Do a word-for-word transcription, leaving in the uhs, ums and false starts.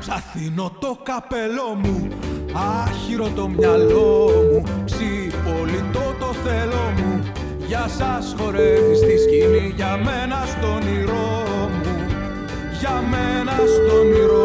Σαθήνω το καπέλο μου, άχυρο το μυαλό μου, ξυπολιτώ το θέλω μου. Για σας χορεύει στη σκηνή, για μένα στον όνειρό μου, για μένα στον όνειρό.